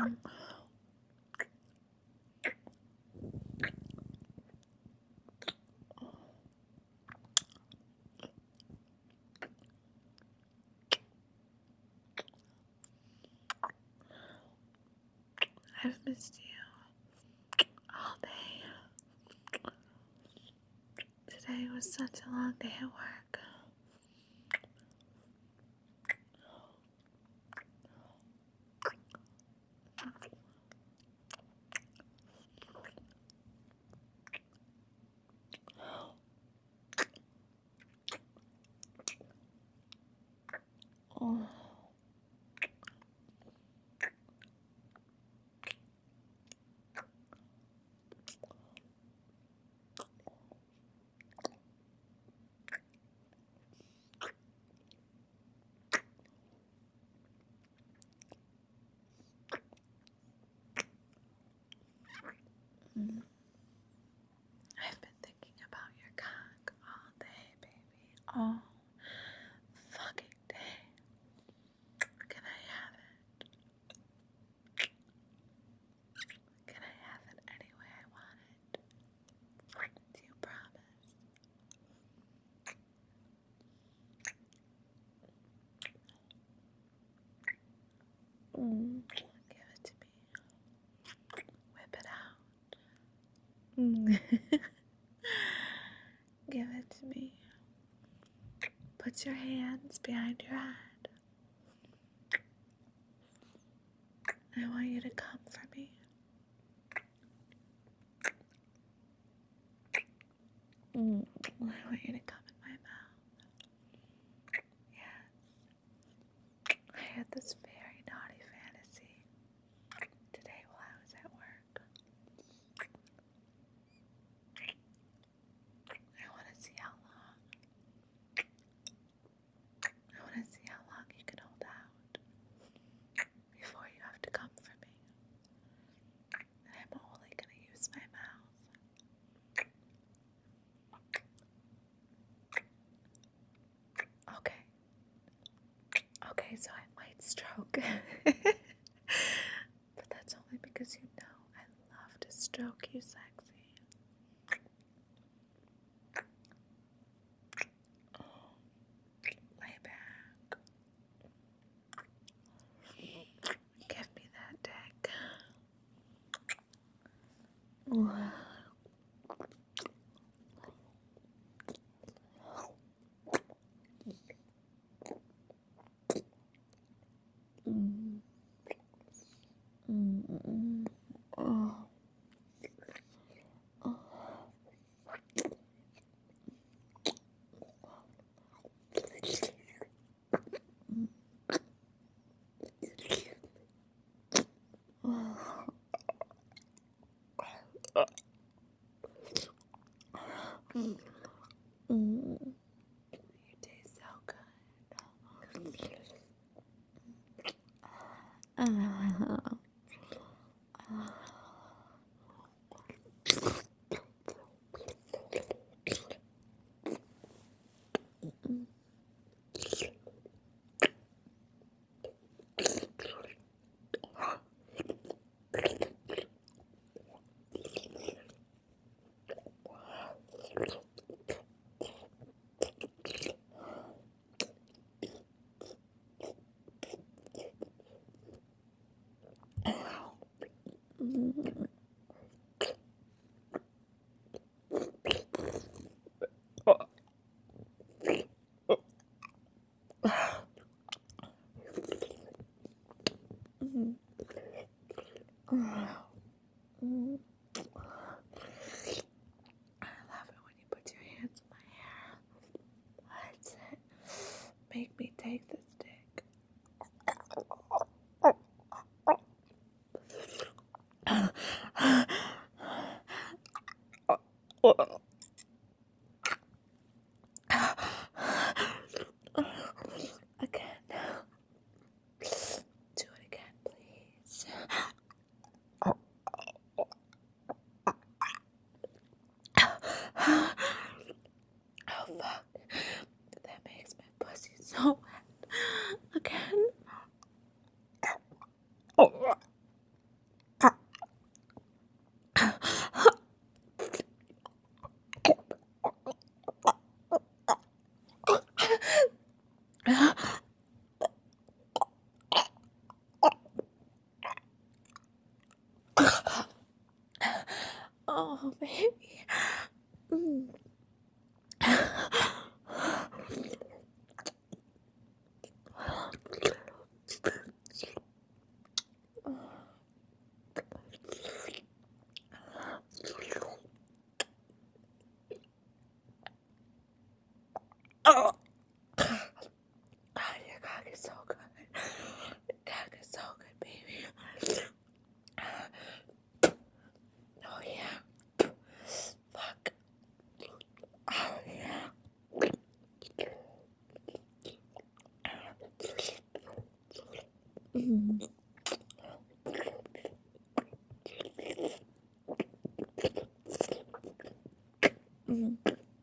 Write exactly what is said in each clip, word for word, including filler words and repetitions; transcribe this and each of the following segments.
I've missed you all day. Today was such a long day at work. Oh. I've been thinking about your cock all day, baby. All fucking day. Can I have it? Can I have it any way I want it? Do you promise? Mm. Give it to me. Whip it out. Mm. Give it to me. Put your hands behind your head. I want you to come for me. Mm. I want you to come in my mouth. Yes. I had this very naughty fantasy today while I was at work. I want to see how long. I want to see how long you can hold out before you have to come for me. And I'm only going to use my mouth. Okay. Okay, so I might stroke. But that's only because you know I love to stroke you, sexy. Oh, lay back. Give me that dick. Mm. Mm. Mm. Oh. Oh. Mm. Mm. You taste so good. Uh, mm. Mm. Mm. I love it when you put your hands in my hair. That's it. Make me take this dick. Again. Do it again, please. Oh, fuck. That makes my pussy so wet. Again. Oh. Oh, baby. Mm. Oh. God, your cock is so good. Your cock is so good, baby. Oh, yeah. Fuck. Oh, yeah. Mm. Mm.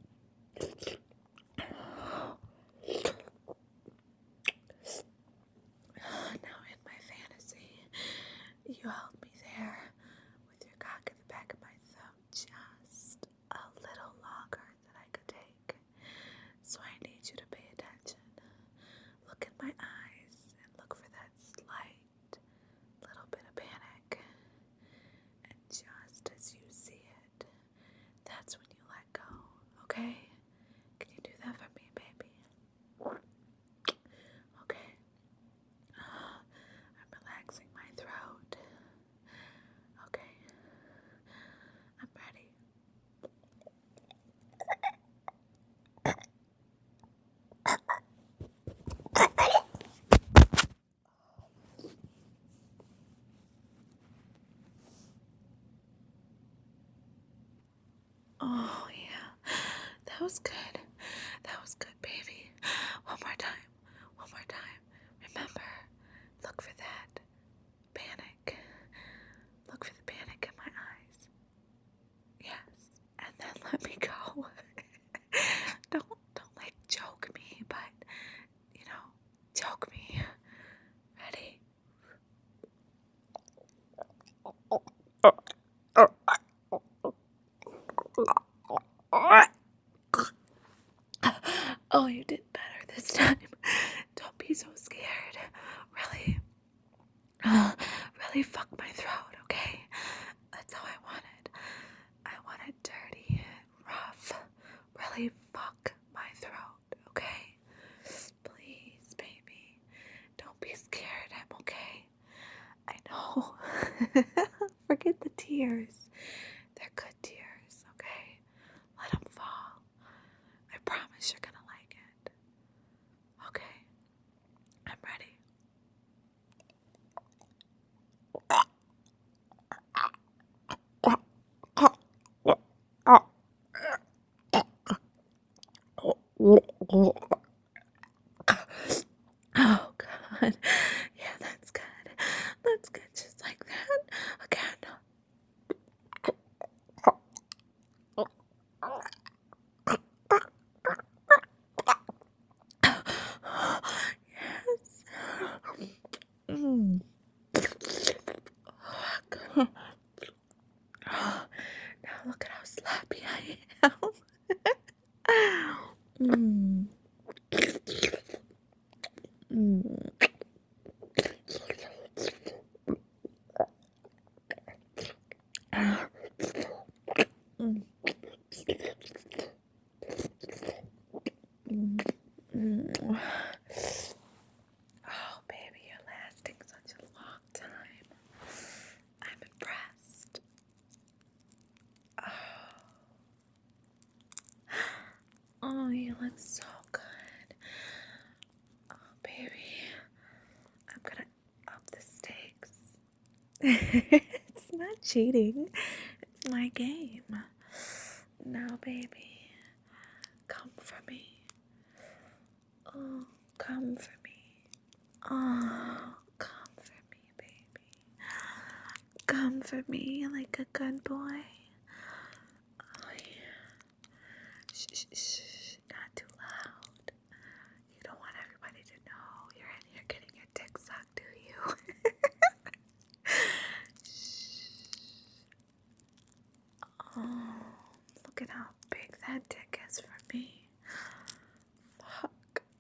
Now in my fantasy, you held me there with your cock in the back of my throat just a little longer than I could take. So I need you to pay attention. Look in my eyes and look for that slight little bit of panic. And just as you see it, that's when you let go, okay? Can you do that for me, baby? Okay. I'm relaxing my throat. Okay. I'm ready. Oh, yeah. That was good. That was good, baby. One more time. One more time. Remember, look for that panic. Look for the panic in my eyes. Yes. And then let me go. don't don't like choke me, but you know, choke me. Ready? Oh, you did better this time. Don't be so scared. Really, uh, really fuck my throat, okay? That's how I want it. I want it dirty, rough. Really fuck my throat, okay? Please, baby. Don't be scared. I'm okay. I know. Forget the tears. They're good tears, okay? Let them fall. I promise you're gonna like it. Okay, I'm ready. Oh, God. Yeah, that's good. That's good, just like that. Again. Yes. Mm. Now look at how sloppy I am. mm. Mm. Mm. Mm. Mm. Oh, baby, you're lasting such a long time. I'm impressed. Oh, oh you look so good. Oh, baby, I'm gonna up the stakes. It's not cheating. It's my game. Now, baby, come for me. Oh, come for me. Oh, come for me, baby. Come for me like a good boy. Oh, yeah. Shh, shh, shh. Not too loud. You don't want everybody to know you're in here getting your dick sucked, do you? Oh, look at how big that dick is for me. Fuck.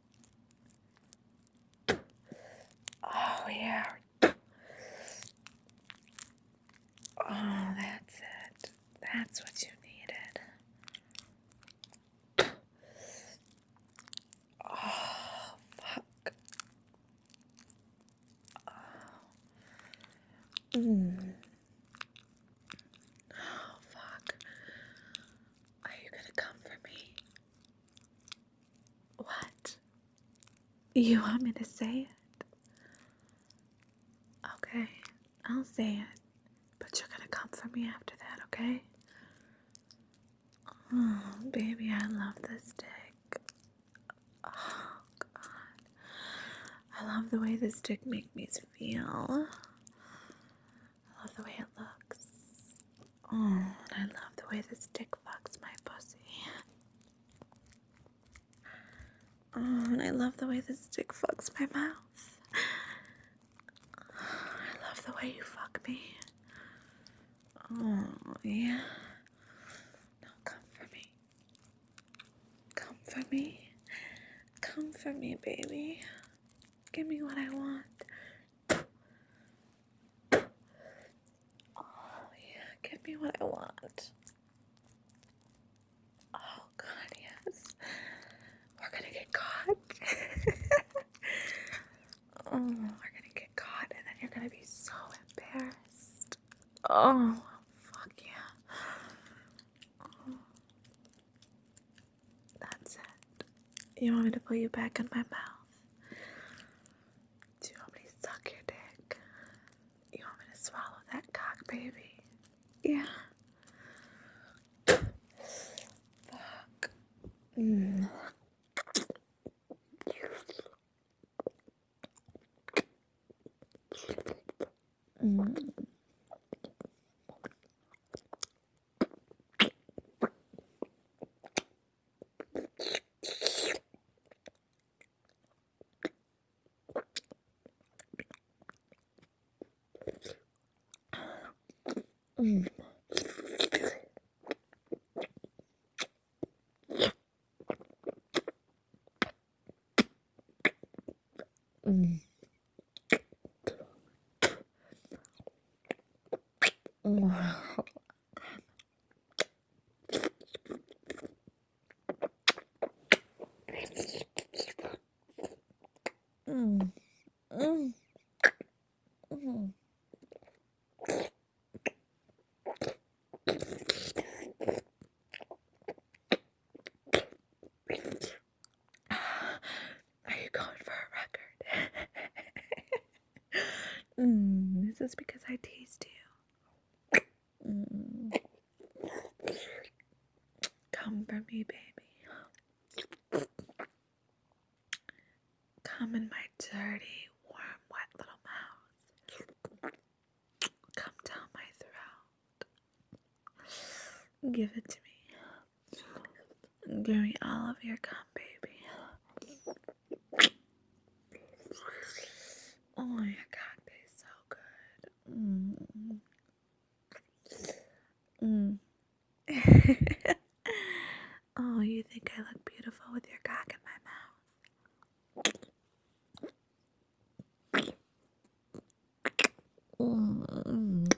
Mm. Oh, fuck. Are you gonna come for me? What? You want me to say it? Okay, I'll say it. But you're gonna come for me after that, okay? Oh, baby, I love this dick. Oh, God. I love the way this dick makes me feel. I love the way it looks. Oh, and I love the way this dick fucks my pussy. Oh, and I love the way this dick fucks my mouth. I love the way you fuck me. Oh, yeah. Now come for me. Come for me. Come for me, baby. Give me what I want. Oh, yeah. Give me what I want. Oh, God, yes. We're gonna get caught. Oh, we're gonna get caught, and then you're gonna be so embarrassed. Oh, fuck yeah. Oh, that's it. You want me to put you back in my mouth? Do you want me to suck your dick? You want me to swallow that cock, baby? Yeah. Fuck. Mm. Mm. Mm. Mm. Mm. Mm. Mm. Mm. Are you going for a record? Mm, this is because I teased you. Mm. Come for me, baby. Come in my dirty, warm, wet little mouth. Come down my throat. Give it to me. Give me all of your cum, baby. Oh, your cock tastes so good. Mm. Mm. Oh, you think I look beautiful with your cock in my mouth? Mm.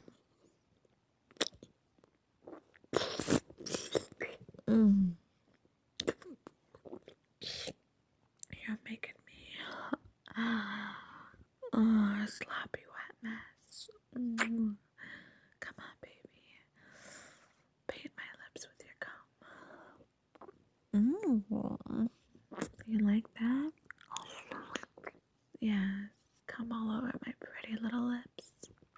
Mm. You're making me oh, a sloppy wet mess. Mm. Come on, baby. Paint my lips with your cum. Mm. You like that? Yes. Come all over my pretty little lips.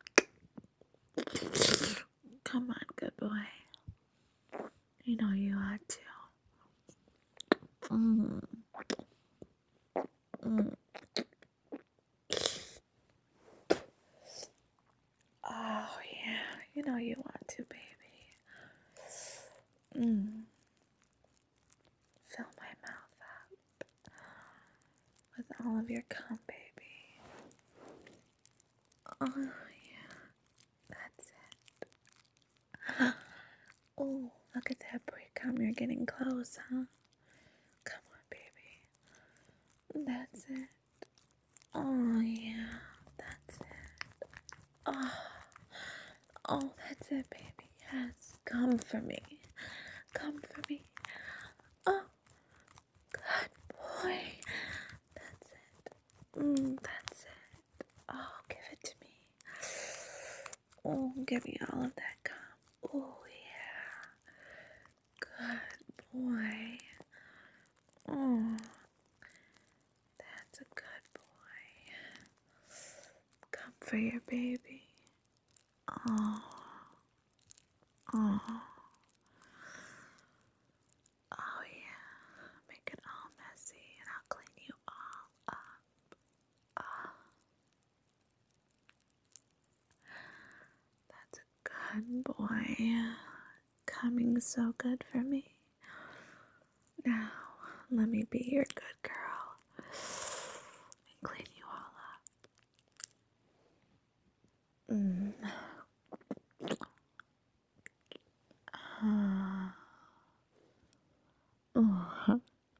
Come on, good boy. You know you ought to. Mm. Mm. Oh, yeah. You know you want to, baby. Mm. Fill my mouth up with all of your cum, baby. Oh, yeah. That's it. Oh, look at that pre-cum. You're getting close, huh? Come on, baby. That's it. Oh, yeah. That's it. Oh, oh, that's it, baby. Yes. Come for me. Come for me. Oh, good boy. That's it. Mm, that's it. Oh, give it to me. give me all of that cum. Oh, yeah. Good boy. Oh, that's a good boy. Come for your baby. Oh. Oh. Oh, yeah. Make it all messy and I'll clean you all up. Oh. That's a good boy. Coming so good for me. Now, let me be your good girl and clean you all up. Mm. Uh, oh.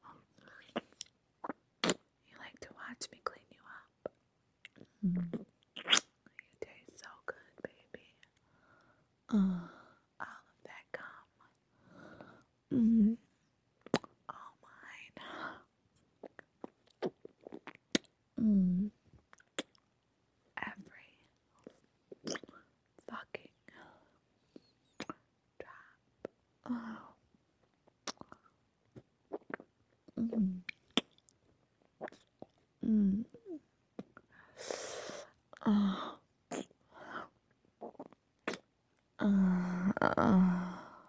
You like to watch me clean you up. Mm. You taste so good, baby. Uh, all of that gum. Mm. All mine. Mm. Every fucking drop. Oh. Mm. Mm. Oh. Uh, uh.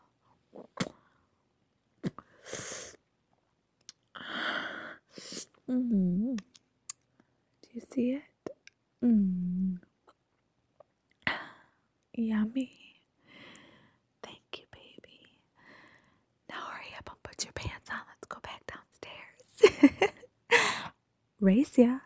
Mm. Do you see it? Mm. Yummy. Thank you, baby. Now hurry up and put your pants on. Let's go back downstairs. Race ya.